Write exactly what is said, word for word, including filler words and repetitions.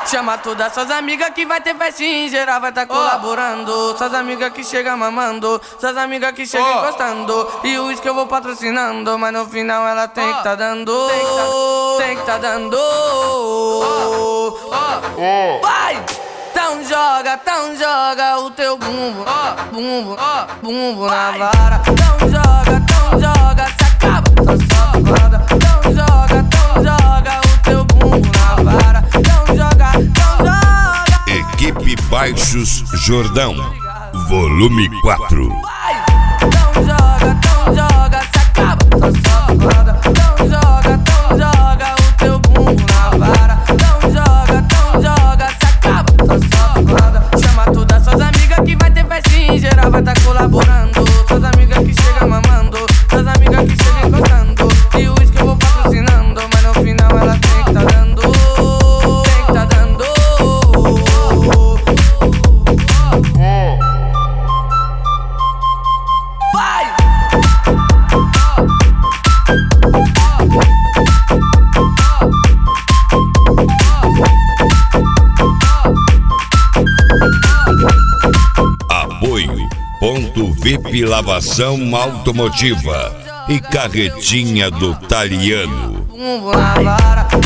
Chama todas suas amigas que vai ter festinha, em geral vai tá colaborando. Suas amigas que chegam mamando, suas amigas que chegam oh. encostando. E o uísque eu vou patrocinando, mas no final ela tem oh. que tá dando. Tem que tá, tem que tá dando. Oh. Oh. Vai! Então joga, então joga o teu bumbo, oh. bumbo, oh. bumbo na vara. Então joga, então joga, se acaba tua safada. Então joga, então joga o teu bumbo na vara. Então joga, então joga. Equipe Baixos Jordão, volume quatro. Então joga, então joga, se acaba tua safada. Então joga, então joga o teu bumbo na vara. Então joga, então joga, se acaba tua safada. Chama todas suas amigas que vai ter festinha, em geral vai tá colaborando. Suas amigas que chegam mamando, suas amigas que chegam encostando. E o uísque eu vou patrocinando, mas no final ela tem que tá dando. Tem que tá dando. Vai! Apoio Ponto V I P Lavação Automotiva e Carretinha do Taliano. Bumbo na vara.